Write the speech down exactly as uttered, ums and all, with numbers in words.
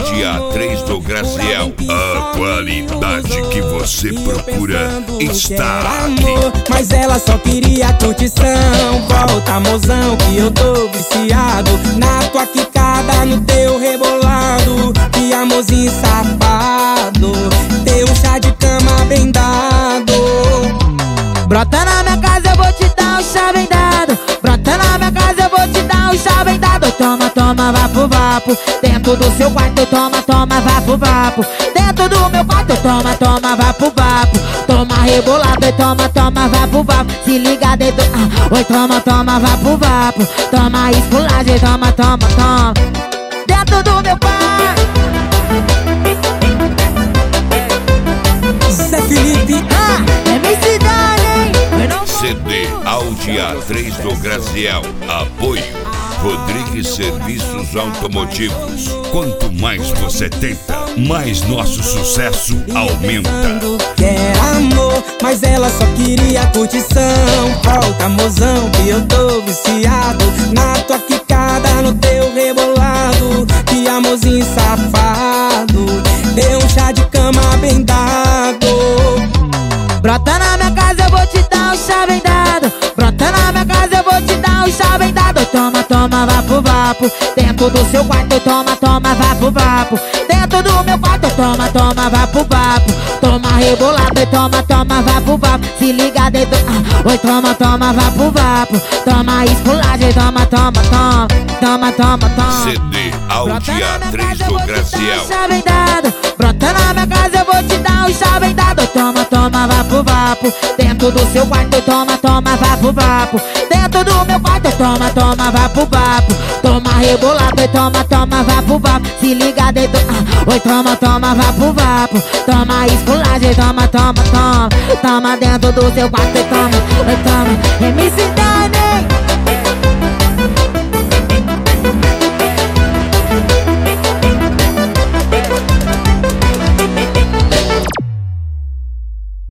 Audi A três do Graziel. A qualidade que você procura está aqui. Mas ela só queria curtição. Volta, mozão, que eu tô viciado na tua quicada, no teu rebolado. Que amorzinho safado, teu chá de cama bem dado. Brota na minha casa, eu vou te dar um chá bem dado. Brota na minha casa, eu vou te dar um chá bem dado. Toma, toma, vapo, vapo. Dentro do seu quarto, toma, toma, vapo, vapo. Dentro do meu quarto, toma, toma, vapo, vapo. Toma rebolado e toma, toma, vapo, vapo. Se liga dentro, ah, oi, toma, toma, vapo, vapo. Toma esculagem, toma, toma, toma. Dentro do meu quarto. Zé Felipe, ah, é minha cidade, hein? C D Audi A três do Graziel. Apoio Rodrigues Serviços Automotivos. Quanto mais você tenta, mais nosso sucesso aumenta. Quer amor, mas ela só queria curtição. Volta, mozão, que eu tô viciado na tua quicada, no teu rebolado. Que amorzinho safado, deu um chá de cama bem dado. Brota na minha casa, eu vou te dar um chá bem dado. Brota na minha casa, eu vou te dar um chá bem dado. Toma, toma, vapo, vapo. Dentro do seu quarto, toma, toma, vapo, vapo. Dentro do meu quarto, toma, toma, vapo, vapo. Toma rebolado e toma, toma, vapo, vapo. Se liga dentro, ah, oi, toma, toma, vapo, vapo. Toma esculagem, toma, toma, toma. Toma, toma, toma. C D Audi A três do Graziel. Brota na minha casa, eu vou te dar um chá bem dado. Toma, toma, vapo, vapo. Dentro do seu quarto, toma, toma, vapo, vapo. Dentro do meu quarto, toma, toma, vapo, vapo. Toma rebolado e toma, toma, vapo, vapo. Se liga dentro, ah, oi, toma, toma, vapo, vapo. Toma esculagem, toma, toma, toma. Toma dentro do seu quarto e toma, oi, toma. M C Dani.